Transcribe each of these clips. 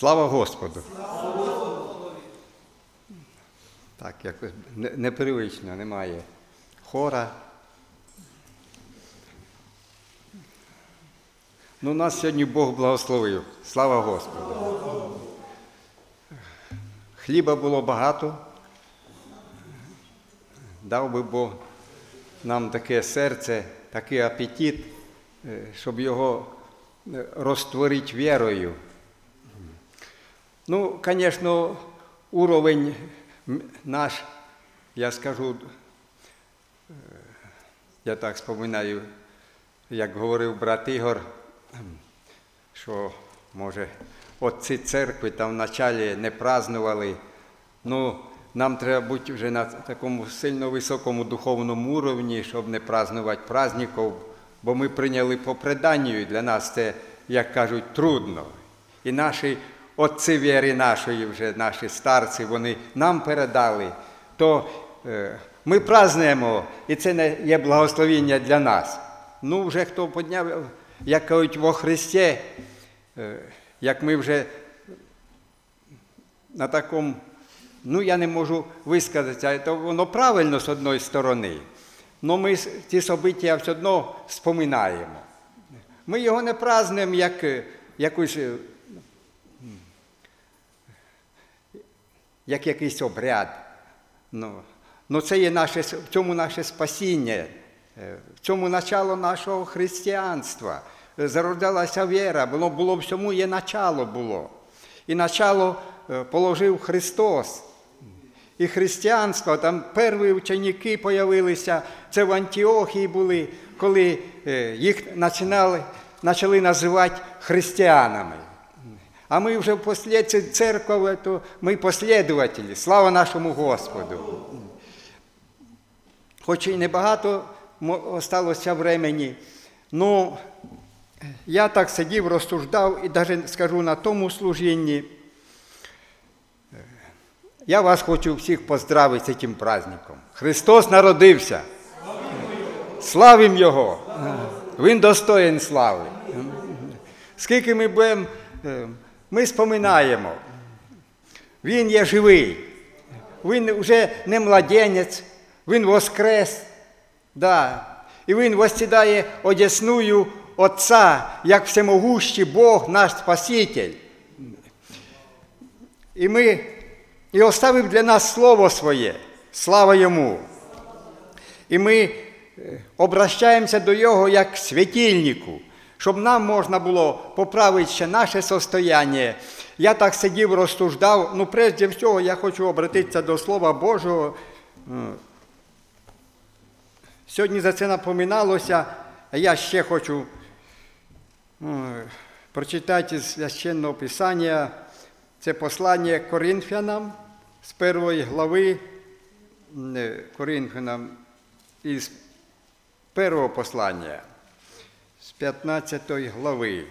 Слава Господу! Так, якось непривично, немає хора. Ну, нас сьогодні Бог благословив. Слава Господу! Хліба було багато. Дав би Бог нам таке серце, такий апетит, щоб його розтворити вірою. Ну, звісно, уровень наш, я скажу, я так споминаю, як говорив брат Ігор, що, може, отці церкви там в началі не празднували. Ну, нам треба бути вже на такому сильно високому духовному уровні, щоб не празднувати праздників, бо ми прийняли по преданню, і для нас це, як кажуть, трудно. І наші отці віри нашої, вже наші старці, вони нам передали, то ми празднуємо, і це не є благословення для нас. Ну, вже хто підняв, як кажуть, во Христі, як ми вже на такому, ну, я не можу висказатися, то воно правильно з одної сторони, але ми ці события все одно споминаємо. Ми його не празднуємо як якусь, як якийсь обряд. Ну, це є в цьому наше спасіння, в цьому начало нашого християнства. Зародилася віра, було всьому є начало було. І начало положив Христос. І християнство, там перші ученики з'явилися, це в Антіохії були, коли їх почали називати християнами. А ми вже впоследствии церква, то ми послідователі. Слава нашому Господу! Хоч і небагато залишилося времени, ну, я так сидів, розсуждав, і навіть скажу на тому служінні, я вас хочу всіх поздравити з цим праздником. Христос народився. Славимо Його. Він достоїн слави. Скільки ми будемо, ми споминаємо. Він є живий. Він вже не младенець, він воскрес. Да. І він восседає одесную Отця, як всемогущий Бог, наш Спаситель. І оставив для нас Слово Своє, слава Йому. І ми обращаємося до Його як світильнику, щоб нам можна було поправити ще наше состояние. Я так сидів, розсуждав, ну, прежде всього, я хочу обратитися до Слова Божого. Сьогодні за це напоминалося, а я ще хочу прочитати з Священного Писання, це послання Коринфянам з 1 глави, Коринфянам із 1 послання, з 15 глави.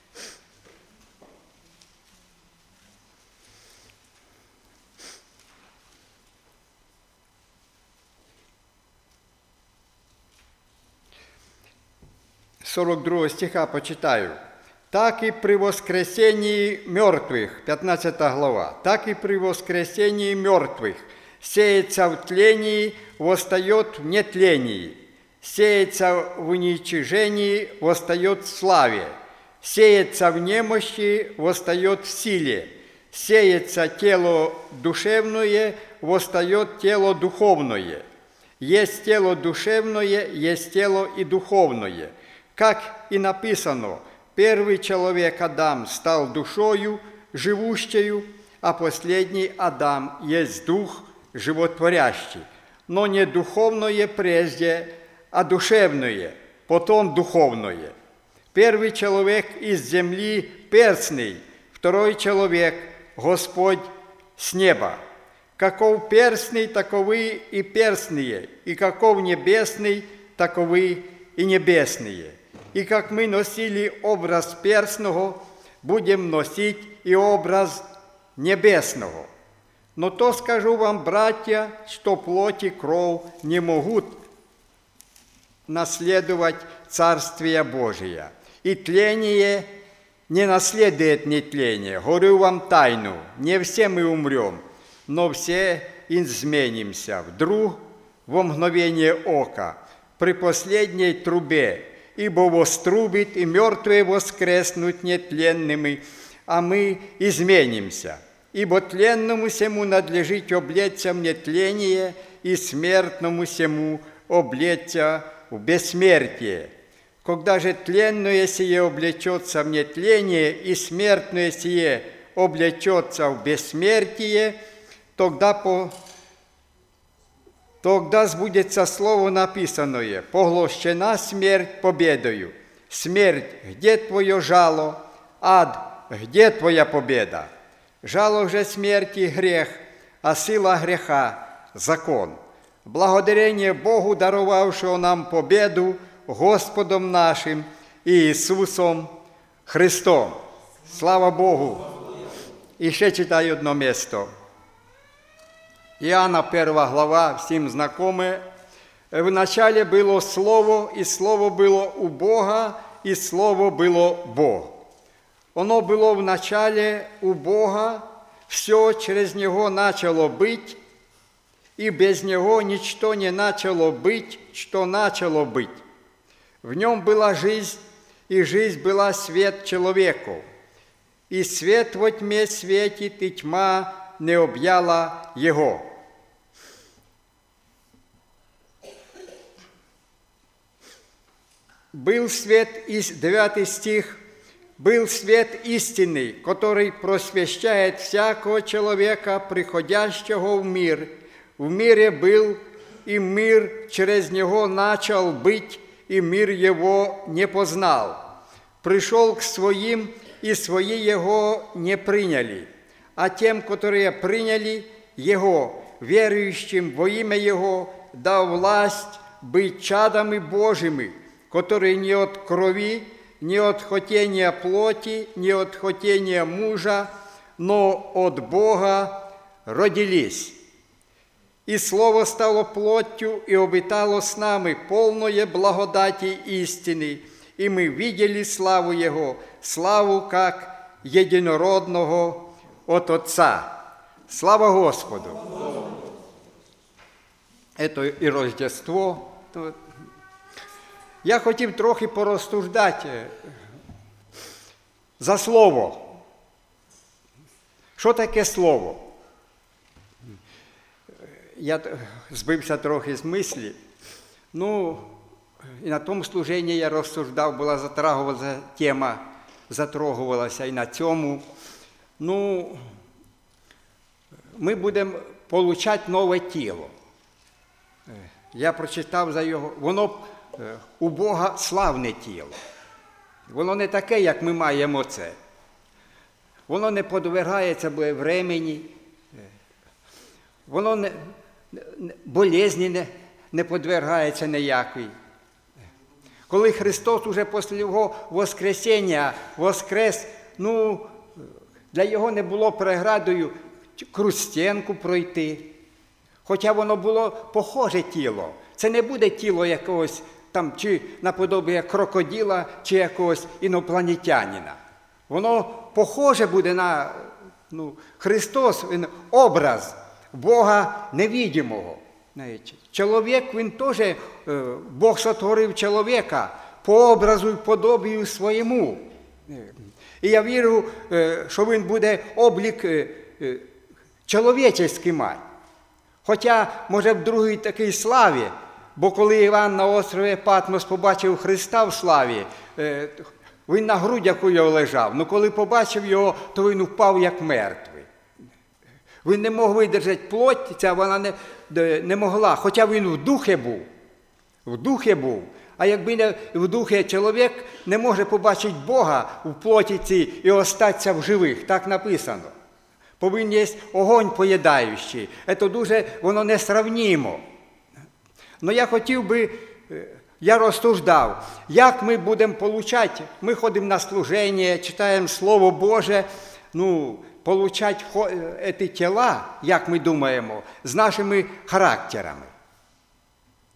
З 42 стиха почитаю. «Так и при воскресении мертвых», 15 глава, «так и при воскресении мертвых сеется в тлении, восстает в нетлении, сеется в уничижении, восстает в славе, сеется в немощи, восстает в силе, сеется тело душевное, восстает тело духовное. Есть тело душевное, есть тело и духовное. Как и написано, первый человек Адам стал душою живущею, а последний Адам есть дух животворящий. Но не духовное прежде, а душевное, потом духовное. Первый человек из земли перстный, второй человек Господь с неба. Каков перстный, таковы и перстные, и каков небесный, таковы и небесные. И как мы носили образ перстного, будем носить и образ небесного. Но то скажу вам, братья, что плоть и кровь не могут наследовать Царствие Божие. И тление, не наследует нетление. Говорю вам тайну, не все мы умрем, но все изменимся вдруг во мгновение ока, при последней трубе, ибо вострубит, и мертвые воскреснут нетленными, а мы изменимся. Ибо тленному сему надлежит облечься в нетление, и смертному сему облечься в бессмертие. Когда же тленное сие облечется в нетление, и смертное сие облечется в бессмертие, тогда сбудется слово написанное: «Поглощена смерть победою». Смерть, где твое жало? Ад, где твоя победа? Жало же смерти – грех, а сила греха – закон. Благодарение Богу, дарувавшего нам победу Господом нашим Ісусом Христом. Слава Богу! І ще читаю одне місто. Иоанна 1 глава, всем знакомое. В начале было Слово, и Слово было у Бога, и Слово было Бог. Оно было в начале у Бога, все через Него начало быть, и без Него ничто не начало быть, что начало быть. В Нем была жизнь, и жизнь была свет человеку. И свет во тьме светит, и тьма не объяла Его. Был свет, 9 стих, был свет истинный, который просвещает всякого человека, приходящего в мир. В мире был, и мир через него начал быть, и мир его не познал. Пришел к своим, и свои его не приняли. А тем, которые приняли его, верующим во имя его, дал власть быть чадами Божьими, которые не от крови, не от хотения плоти, не от хотения мужа, но от Бога родились. И Слово стало плотью и обитало с нами, полное благодати истины, и мы видели славу Его, славу как единородного от Отца. Слава Господу! Это і Рождество. Я хотів трохи порозсуждати за Слово. Що таке Слово? Я збився трохи з мислі. І на тому служенні я розсуждав, була затрагувалася тема, затрагувалася і на цьому. Ми будемо отримати нове тіло. Я прочитав за його, воно у Бога славне тіло. Воно не таке, як ми маємо це. Воно не подвергається времені, воно болезні не подвергається ніякої. Коли Христос уже після Його воскресіння воскрес, для Його не було преградою крустенку пройти. Хоча воно було похоже тіло. Це не буде тіло якогось там, чи наподобие крокодила, чи якогось інопланетянина. Воно похоже буде на Христос, він образ Бога невидимого. Чоловік, він теж, Бог сотворив чоловіка по образу і подобію своєму. І я вірю, що він буде облік чоловічий мати. Хоча, може, в другій такій славі, бо коли Іван на острові Патмос побачив Христа в славі, він на грудях у його лежав. Но коли побачив його, то він впав як мертвий. Він не мог видержати плоть, ця вона не могла, хоча він в духі був. В духі був. А якби не в духі чоловік не може побачити Бога в плоті цій і остатися в живих, так написано. Повинен є огонь поїдаючий. Це дуже, воно несравнімо. Но я хотів би, я розсуждав, як ми будемо получати, ми ходимо на служення, читаємо Слово Боже, получати ці тіла, як ми думаємо, з нашими характерами.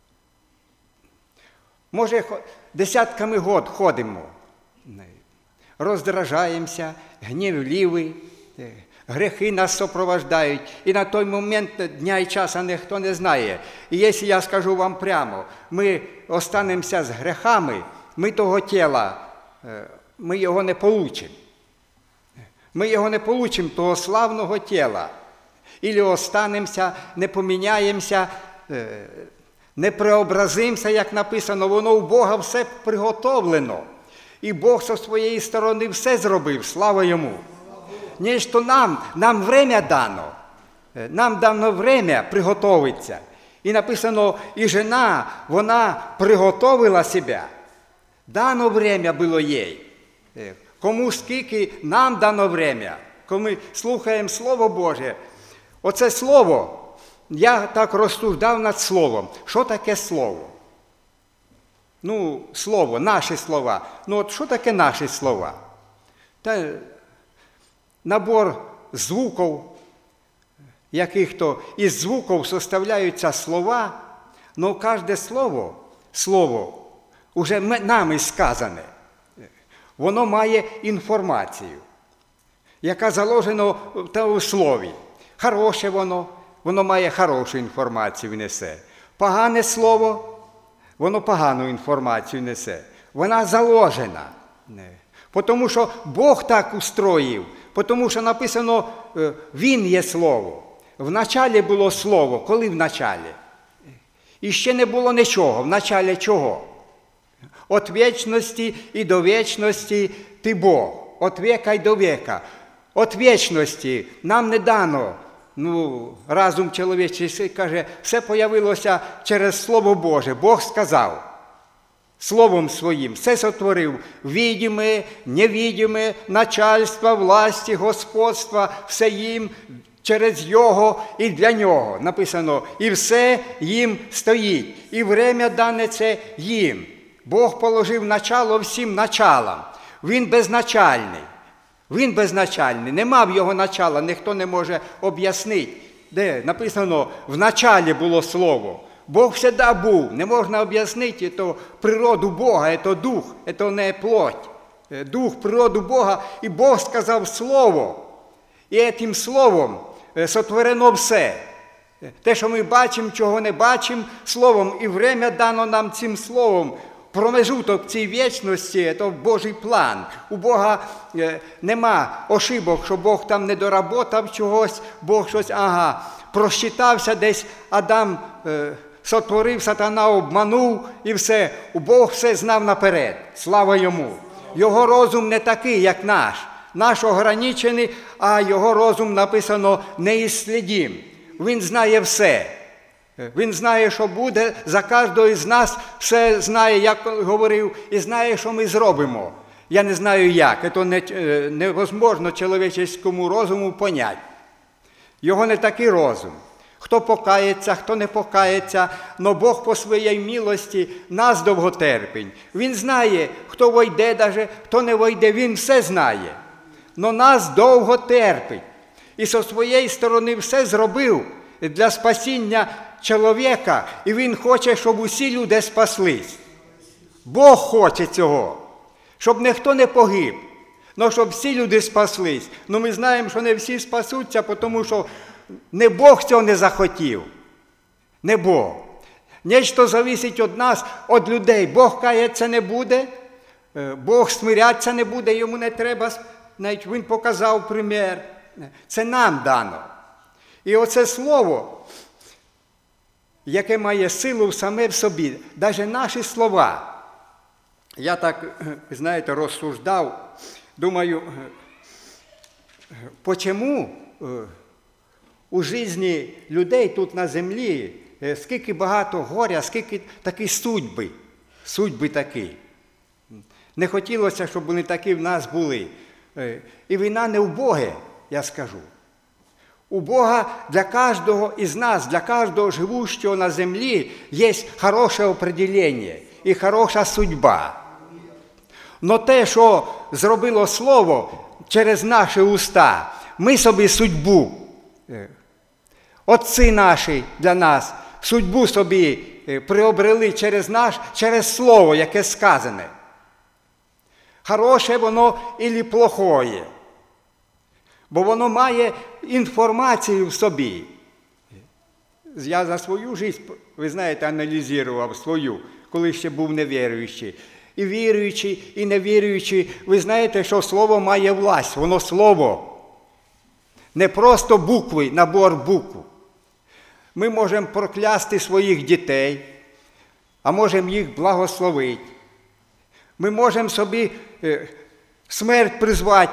Може, десятками год ходимо. роздражаємося, гнівливі, грехи нас супроводжують. І на той момент дня і часу ніхто не знає. І якщо я скажу вам прямо, ми останемося з грехами, ми того тіла, ми його не получимо. Ми його не получимо, того славного тіла. Ілі останемося, не поміняємося, не преобразимося, як написано, воно у Бога все приготовлено. І Бог зі своєї сторони все зробив, слава Йому. Нічто нам время дано. Нам дано время приготовитися. І написано, і жена, вона приготовила себе. Дано время було їй. Кому скільки нам дано время. Коли ми слухаємо Слово Боже, оце Слово, я так розсуждав над Словом. Що таке Слово? Слово, наші слова. От що таке наші слова? Та набор звуків, яких-то із звуків составляються слова, але кожне слово, уже нами сказане, воно має інформацію, яка заложена в слові. Хороше воно має хорошу інформацію несе. Погане слово, воно погану інформацію несе. Вона заложена. Тому що Бог так устроїв, тому що написано, Він є Слово. Вначалі було Слово. Коли вначалі? І ще не було нічого. Вначалі чого? От вічності і до вічності ти Бог. От віка й до віка. От вічності нам не дано. Разум чоловічий каже, все появилося через Слово Боже. Бог сказав. Словом Своїм все сотворив. Відіме, невідіме, начальство, власті, господства, все їм через Його і для Нього. Написано, і все їм стоїть. І время дане це їм. Бог положив начало всім началам. Він безначальний. Він безначальний. Нема в його начала, ніхто не може об'яснити. Де? Написано, в началі було Слово. Бог завжди був. Не можна об'яснити це природу Бога, це дух, це не плоть. Дух, природу Бога. І Бог сказав Слово. І цим Словом сотворено все. Те, що ми бачимо, чого не бачимо, Словом. І время дано нам цим Словом. Промежуток цій вічності – це Божий план. У Бога нема ошибок, що Бог там не доработав чогось, Бог щось, просчитався десь, Адам сотворив, сатана обманув і все. Бог все знав наперед. Слава Йому. Його розум не такий, як наш. Наш ограничений, а його розум написано неіслідім. Він знає все. Він знає, що буде, за кожного із нас все знає, як говорив, і знає, що ми зробимо. Я не знаю як, це невозможно чоловічому розуму поняти. Його не такий розум. Хто покається, хто не покається, но Бог по своїй милості нас довготерпить. Він знає, хто войде даже, хто не войде, він все знає. Но нас довго терпить. І зі своєї сторони все зробив для спасіння чоловіка, і він хоче, щоб усі люди спаслись. Бог хоче цього, щоб ніхто не погиб, але щоб всі люди спаслись. Но ми знаємо, що не всі спасуться, тому що не Бог цього не захотів. Не Бог. Нечто залежить від нас, від людей. Бог кається не буде, Бог смирятися не буде, йому не треба, навіть він показав примір. Це нам дано. І оце слово, яке має силу саме в собі, навіть наші слова. Я так, знаєте, розсуждав, думаю, чому у житті людей тут на землі, скільки багато горя, скільки такі судьби такі. Не хотілося, щоб вони такі в нас були. І війна не у Бога, я скажу. У Бога для кожного із нас, для кожного живущого на землі є хороше определення і хороша судьба. Но те, що зробило Слово через наші уста, ми собі судьбу, отці наші для нас, судьбу собі приобрели через Слово, яке сказане. Хороше воно і плохое. Бо воно має інформацію в собі. Я за свою життя, ви знаєте, аналізував свою, коли ще був невіруючий. І віруючий, і невіруючий, ви знаєте, що слово має власть, воно слово. Не просто букви, набор букв. Ми можемо проклясти своїх дітей, а можемо їх благословити. Ми можемо собі смерть призвати,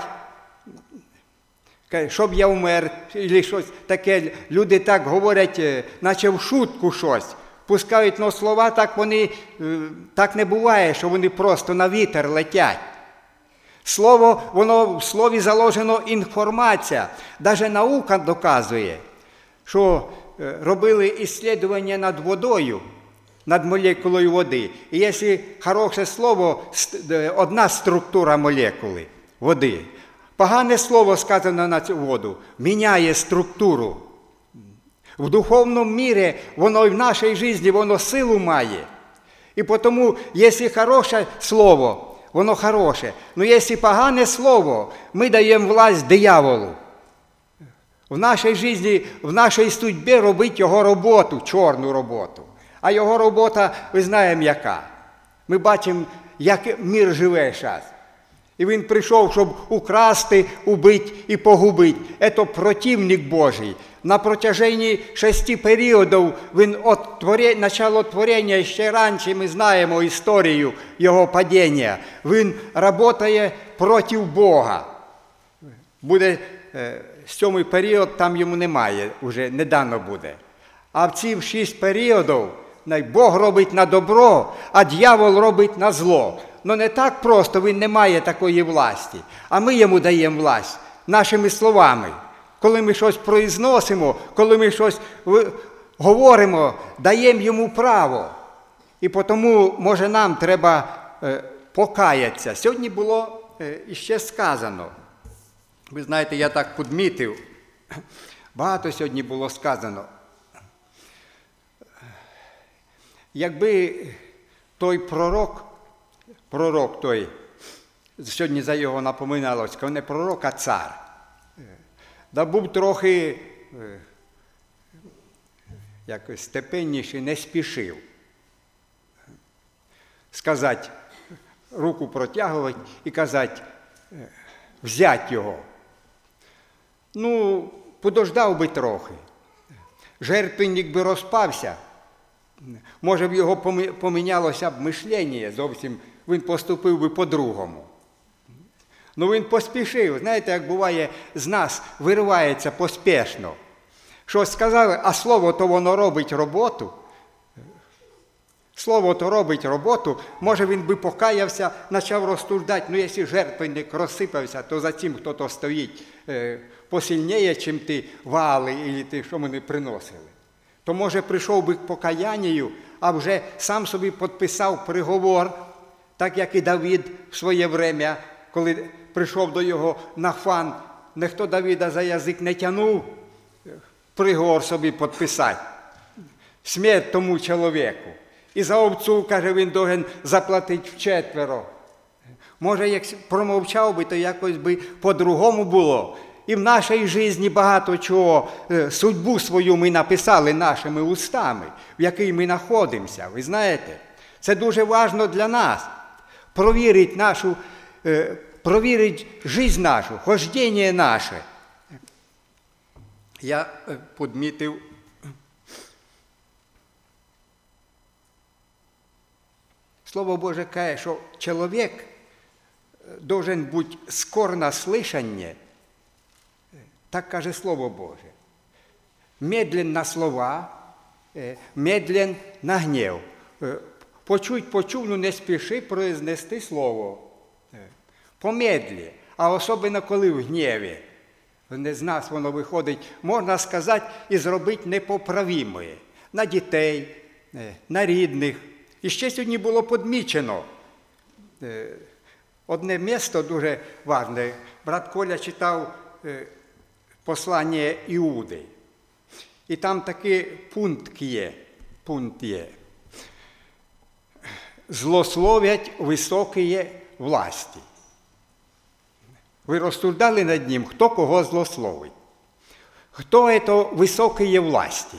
щоб я вмер, або щось таке. Люди так говорять, наче в шутку щось. Пускають на слова, так вони, так не буває, що вони просто на вітер летять. Слово, воно в слові заложено інформація. Навіть наука доказує, що робили іслідування над водою, над молекулою води. І якщо хороше слово, одна структура молекули води, погане слово сказано на цю воду, міняє структуру. В духовному мірі воно і в нашій житті воно силу має. І тому, якщо хороше слово, воно хороше. Але якщо погане слово, ми даємо власть дияволу. В нашій житті, в нашій судьбі робить його роботу, чорну роботу. А його робота, ви знаємо, яка. Ми бачимо, як мир живе зараз. І він прийшов, щоб украсти, убити і погубити. Це противник Божий. На протяженні 6 періодів він від начала творення, ще раніше ми знаємо історію його падіння. Він працює проти Бога. Буде 7 період, там йому немає, вже недавно буде. А в ці 6 періодів Бог робить на добро, а дьявол робить на зло. Но не так просто, він не має такої власті. А ми йому даємо власть нашими словами. Коли ми щось произносимо, коли ми щось говоримо, даємо йому право. І тому, може, нам треба покаятися. Сьогодні було іще сказано. Ви знаєте, я так підмітив. Багато сьогодні було сказано. Якби той пророк той, сьогодні за його напоминалось, не пророк, а цар, да був трохи якось степенніший, не спішив сказати, руку протягувати і казати, взяти його. Ну, подождав би трохи. Жертвенник би розпався. Може б його помінялося б мишлення зовсім, він поступив би по-другому. Ну він поспішив. Знаєте, як буває з нас, виривається поспішно. Щось сказали, а слово то воно робить роботу. Слово то робить роботу. Може він би покаявся, почав розсуждати. Ну якщо жертвенник розсипався, то за цим хто-то стоїть посильніше, чим ти вали, або ти, що ми не приносили. То, може, прийшов би к покаянню, а вже сам собі підписав приговор, так як і Давид в своє время, коли прийшов до його Нафан, ніхто Давида за язик не тягнув, приговор собі підписати. Смерть тому чоловіку. І за овцю, каже, він должен заплатити вчетверо. Може, як промовчав би, то якось би по-другому було. І в нашій житті багато чого, судьбу свою ми написали нашими устами, в якій ми знаходимося. Ви знаєте, це дуже важливо для нас. Провірити життя нашу, хождення наше. Я підмітив, Слово Боже каже, що чоловік должен бути скор на слышання. Так каже Слово Боже. Медлен на слова, медлен на гнів. Почув, ну не спіши произнести слово. Помедлі, а особливо коли в гніві. Не з нас воно виходить, можна сказати, і зробити непоправіме. На дітей, на рідних. І ще сьогодні було підмічено. Одне місто дуже важливе. Брат Коля читав послання Іуди. І там такий пункт є. Злословять високі власті. Ви розсуждали над ним, хто кого злословить? Хто це високий є власті?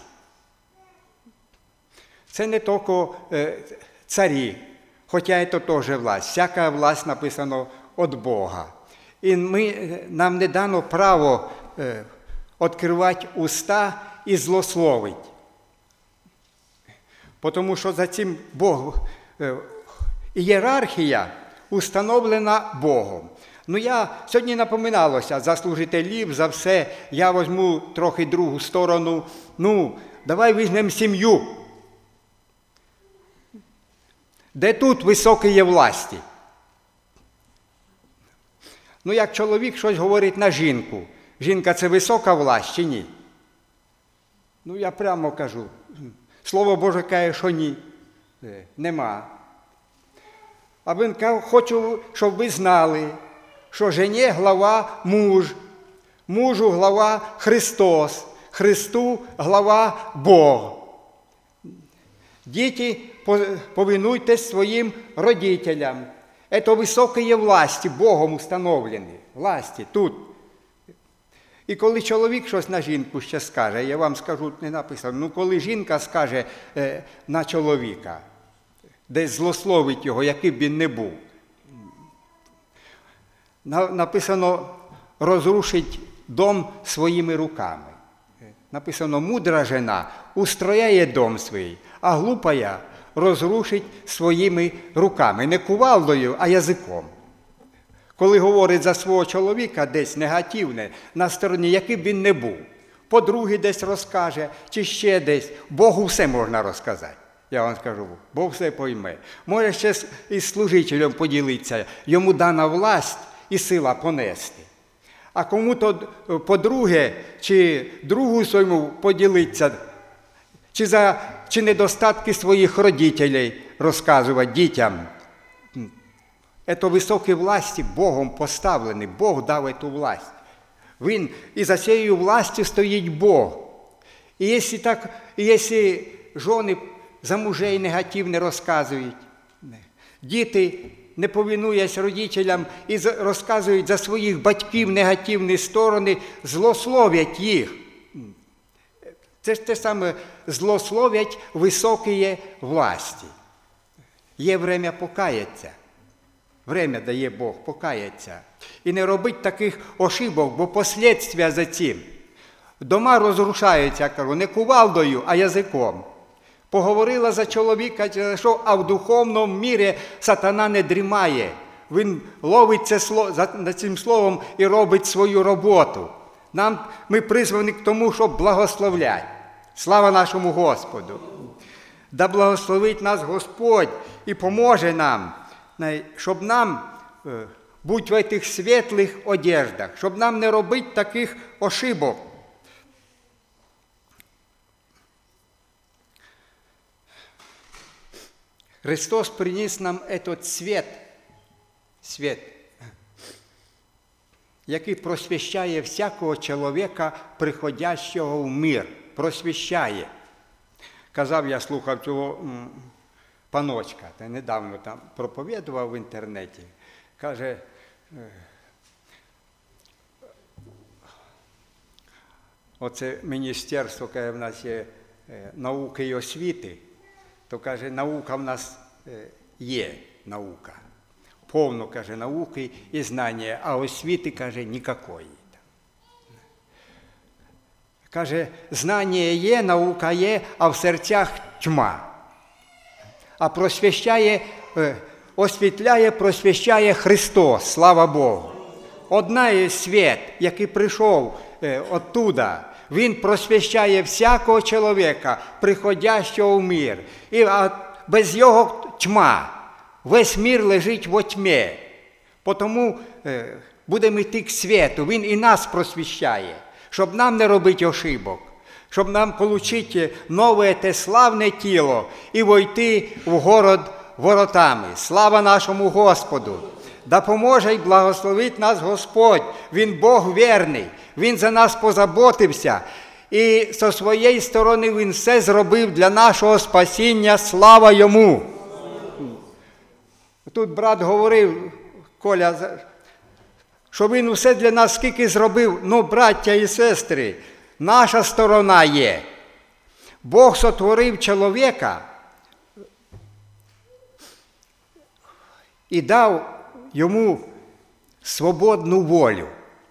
Це не тільки царі, хоча це теж власть. Всяка власть написано від Бога. І нам не дано право відкривати уста і злословить. Тому що за цим Бог, ієрархія установлена Богом. Я сьогодні напоминалося за служителів, за все. Я візьму трохи другу сторону. Давай візьмемо сім'ю. Де тут високі є власті? Як чоловік щось говорить на жінку. Жінка – це висока власть чи ні? Я прямо кажу. Слово Боже каже, що ні. Нема. А він каже, хочу, щоб ви знали, що жені глава муж, мужу глава Христос, Христу глава Бог. Діти, повинуйтесь своїм родителям. Це високі є власті, Богом установлені. Власті тут. І коли чоловік щось на жінку ще скаже, я вам скажу, не написано, коли жінка скаже на чоловіка, десь злословить його, який б він не був. Написано, розрушить дом своїми руками. Написано, мудра жена устрояє дом свій, а глупая розрушить своїми руками. Не кувалдою, а язиком. Коли говорить за свого чоловіка десь негативне, на стороні, який б він не був, подруги десь розкаже, чи ще десь, Богу все можна розказати. Я вам скажу, Бог все пойме. Може ще із служителем поділитися, йому дана власть і сила понести. А кому-то подруге чи другу своєму поділитися, чи недостатки своїх родителей розказувати дітям. Це високі власті Богом поставлені, Бог дав цю власть. Він, і за цією властю стоїть Бог. І якщо жони за мужей негативне розказують, діти, не повинуясь родителям, і розказують за своїх батьків негативні сторони, злословлять їх. Це ж те саме, злословлять високі власті. Є время покаятися. Время дає Бог покаятися. І не робить таких ошибок, бо послідствия за цим. Дома розрушаються, я кажу, не кувалдою, а язиком. Поговорила за чоловіка, а в духовному мірі сатана не дрімає. Він ловить за цим словом і робить свою роботу. Ми призвані к тому, щоб благословляти. Слава нашому Господу! Да благословить нас Господь і поможе нам, щоб нам бути в цих світлих одеждах, щоб нам не робити таких ошибок. Христос приніс нам цей світ, який просвіщає всякого чоловіка, приходящого в мир. Просвіщає. Казав, я слухав цього паночка, та недавно там проповідував в інтернеті. Каже, оце міністерство, каже, в нас є науки і освіти, то, каже, наука в нас є, наука. Повно, каже, науки і знання, а освіти, каже, ніякої. Каже, знання є, наука є, а в серцях тьма. А освітляє, просвіщає Христос, слава Богу. Одна є світ, який прийшов оттуда, він просвіщає всякого чоловіка, приходящого в мир. А без його тьма. Весь мир лежить во тьмі. Тому будемо йти к світу, він і нас просвіщає. Щоб нам не робити ошибок, щоб нам отримати нове те славне тіло і войти в город воротами. Слава нашому Господу! Да поможе й благословить нас Господь. Він Бог вірний, Він за нас позаботився. І зі своєї сторони Він все зробив для нашого спасіння. Слава Йому! Тут брат говорив, Коля, що Він усе для нас скільки зробив. Ну, браття і сестри, наша сторона є. Бог сотворив чоловіка і дав йому свободну волю.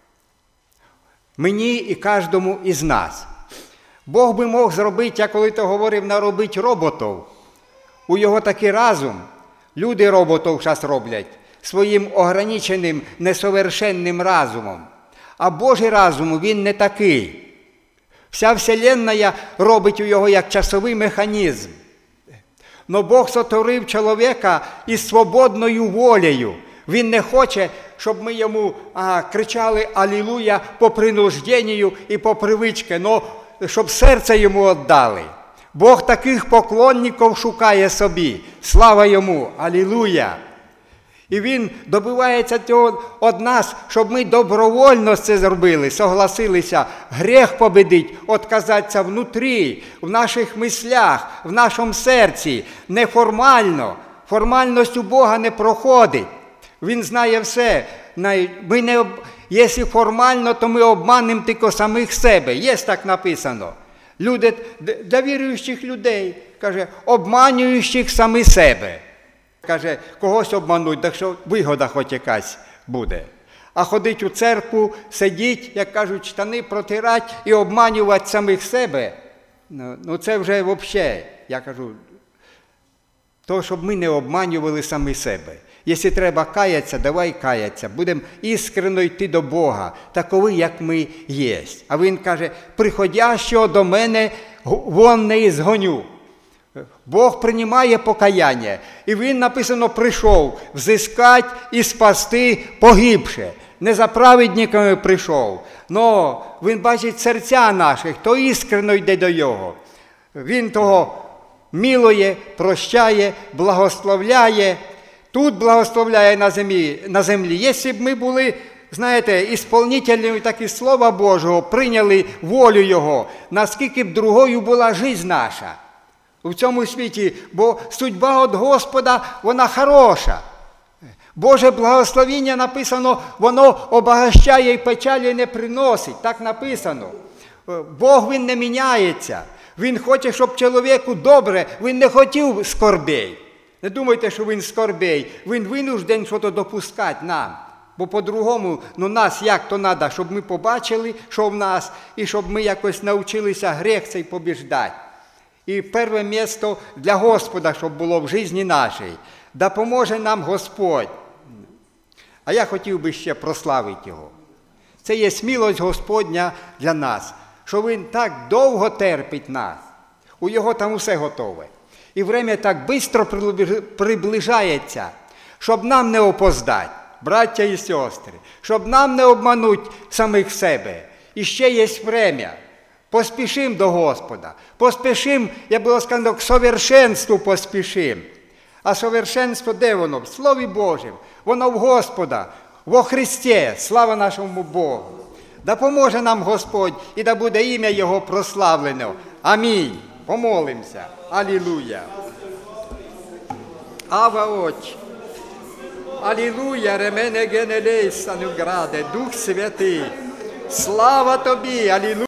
Мені і кожному із нас. Бог би мог зробити, я коли-то говорив, наробити роботів. У його такий разум. Люди роботів зараз роблять своїм ограниченим, несовершенним разумом. А Божий разум, він не такий. Вся вселенная робить у його як часовий механізм. Но Бог сотворив чоловіка із свободною волею. Він не хоче, щоб ми йому кричали «Алілуя» по принужденню і по привичці, но щоб серце йому віддали. Бог таких поклонників шукає собі. Слава йому! Алілуя! І Він добивається цього від нас, щоб ми добровольно це зробили, согласилися гріх победить, відказатися внутрі, в наших мислях, в нашому серці, неформально. Формальність у Бога не проходить. Він знає все. Якщо формально, то ми обманемо тільки самих себе. Є так написано. Люди, для віруючих людей, каже, обманюючих самі себе. Каже, когось обмануть, так що вигода хоч якась буде. А ходить у церкву, сидіть, як кажуть, штани протирати і обманювати самих себе, ну це вже взагалі, я кажу, то, щоб ми не обманювали самі себе. Якщо треба каятися, давай каятися. Будемо іскренно йти до Бога, такові, як ми є. А Він каже, приходящого до мене вон не ізгоню. Бог приймає покаяння. І Він, написано, прийшов взискати і спасти погибше. Не за праведниками прийшов. Но Він бачить серця наших, хто іскренно йде до Його. Він того милує, прощає, благословляє. Тут благословляє на землі. Якщо б ми були, знаєте, ісполнителями так і Слова Божого, прийняли волю Його, наскільки б другою була життя наша у цьому світі, бо судьба від Господа, вона хороша. Боже благословіння написано, воно обагащає і печалі не приносить, так написано. Бог, Він не міняється. Він хоче, щоб чоловіку добре, Він не хотів скорбей. Не думайте, що Він скорбей. Він винужден щось допускати нам. Бо по-другому, нас як то треба, щоб ми побачили, що в нас, і щоб ми якось навчилися гріх цей побіждати. І перше місце для Господа, щоб було в житті нашій. Допоможе нам Господь. А я хотів би ще прославити Його. Це є смілость Господня для нас, що Він так довго терпить нас. У Його там усе готове. І время так швидко приближається, щоб нам не опоздати, браття і сестри, щоб нам не обманути самих себе. І ще є время. Поспішим до Господа. Поспішим, я було сказано, к совершенству поспішим. А совершенство де воно? В Слові Божім. Воно в Господа, во Христі. Слава нашому Богу. Да поможе нам Господь і да буде ім'я Його прославлено. Амінь. Помолимося. Алілуя. Ава Отче. Алілуя, ремене генелейса нуграде, Дух Святий. Слава Тобі, алілуя.